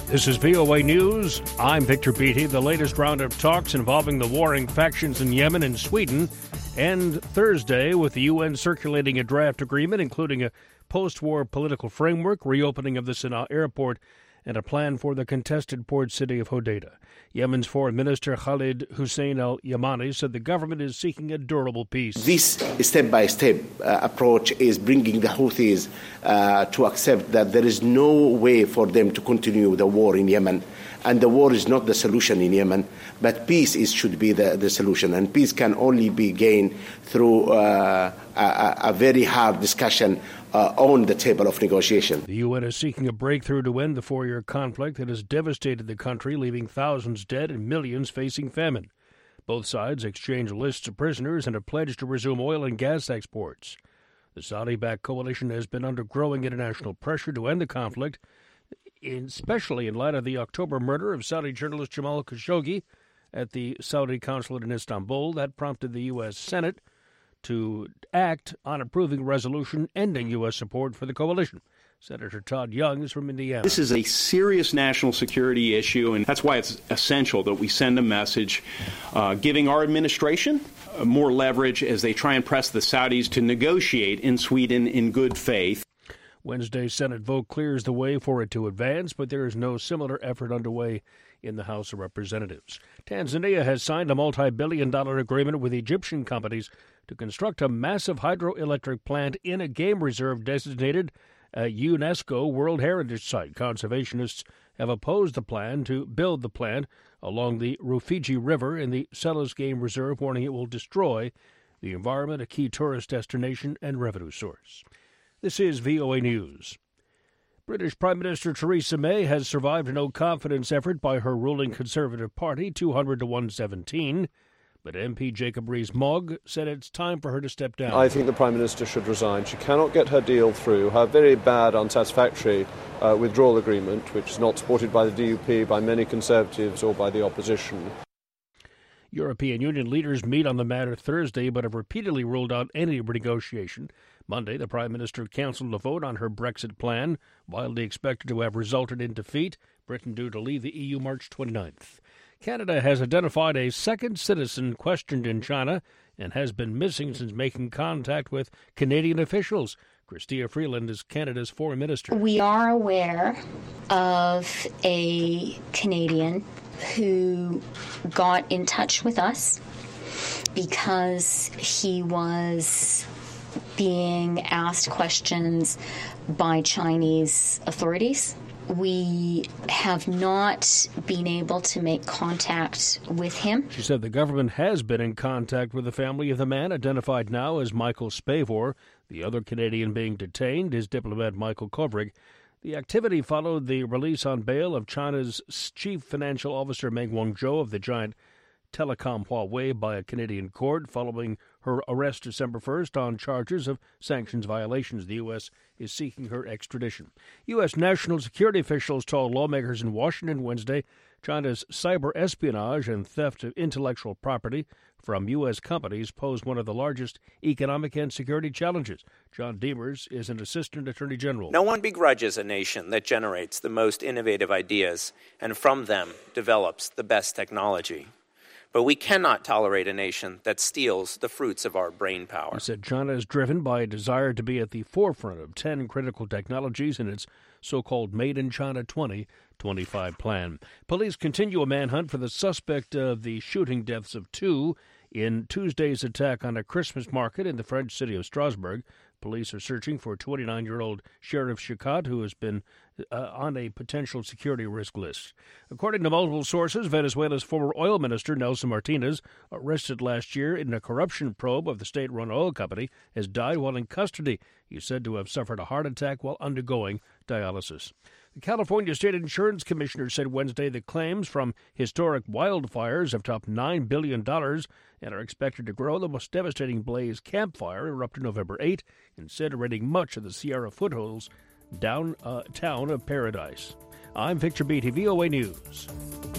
This is VOA News. I'm Victor Beatty. The latest round of talks involving the warring factions in Yemen and Sweden end Thursday with the UN circulating a draft agreement, including a post-war political framework, reopening of the Sana'a airport, and a plan for the contested port city of Hodeidah. Yemen's Foreign Minister Khalid Hussein al-Yamani said the government is seeking a durable peace. This step-by-step approach is bringing the Houthis to accept that there is no way for them to continue the war in Yemen. And the war is not the solution in Yemen, but peace should be the solution. And peace can only be gained through a very hard discussion on the table of negotiation. The UN is seeking a breakthrough to end the 4-year conflict that has devastated the country, leaving thousands dead and millions facing famine. Both sides exchanged lists of prisoners and have pledged to resume oil and gas exports. The Saudi-backed coalition has been under growing international pressure to end the conflict, especially in light of the October murder of Saudi journalist Jamal Khashoggi at the Saudi consulate in Istanbul. That prompted the U.S. Senate to act on approving a resolution ending U.S. support for the coalition. Senator Todd Young is from Indiana. This is a serious national security issue, and that's why it's essential that we send a message giving our administration more leverage as they try and press the Saudis to negotiate in Sweden in good faith. Wednesday's Senate vote clears the way for it to advance, but there is no similar effort underway in the House of Representatives. Tanzania has signed a multi-billion-dollar agreement with Egyptian companies to construct a massive hydroelectric plant in a game reserve designated a UNESCO World Heritage Site. Conservationists have opposed the plan to build the plant along the Rufiji River in the Selous Game Reserve, warning it will destroy the environment, a key tourist destination and revenue source. This is VOA News. British Prime Minister Theresa May has survived a no-confidence effort by her ruling Conservative Party, 200 to 117. But MP Jacob Rees-Mogg said it's time for her to step down. I think the Prime Minister should resign. She cannot get her deal through. Her very bad, unsatisfactory withdrawal agreement, which is not supported by the DUP, by many Conservatives or by the opposition. European Union leaders meet on the matter Thursday, but have repeatedly ruled out any renegotiation. Monday, the Prime Minister cancelled a vote on her Brexit plan, widely expected to have resulted in defeat. Britain due to leave the EU March 29th. Canada has identified a second citizen questioned in China and has been missing since making contact with Canadian officials. Chrystia Freeland is Canada's foreign minister. We are aware of a Canadian who got in touch with us because he was being asked questions by Chinese authorities. We have not been able to make contact with him. She said the government has been in contact with the family of the man, identified now as Michael Spavor. The other Canadian being detained is diplomat Michael Kovrig. The activity followed the release on bail of China's chief financial officer Meng Wanzhou of the giant telecom Huawei by a Canadian court following her arrest December 1st on charges of sanctions violations. The U.S. is seeking her extradition. U.S. national security officials told lawmakers in Washington Wednesday China's cyber espionage and theft of intellectual property from U.S. companies pose one of the largest economic and security challenges. John Demers is an assistant attorney general. No one begrudges a nation that generates the most innovative ideas and from them develops the best technology. But we cannot tolerate a nation that steals the fruits of our brain power. He said China is driven by a desire to be at the forefront of 10 critical technologies in its so-called Made in China 2025 plan. Police continue a manhunt for the suspect of the shooting deaths of 2 in Tuesday's attack on a Christmas market in the French city of Strasbourg. Police are searching for 29-year-old Sheriff Chicat, who has been on a potential security risk list. According to multiple sources, Venezuela's former oil minister, Nelson Martinez, arrested last year in a corruption probe of the state-run oil company, has died while in custody. He is said to have suffered a heart attack while undergoing dialysis. The California State Insurance Commissioner said Wednesday that claims from historic wildfires have topped $9 billion and are expected to grow. The most devastating blaze, Camp Fire, erupted November 8, incinerating much of the Sierra foothills downtown of Paradise. I'm Victor Beatty, VOA News.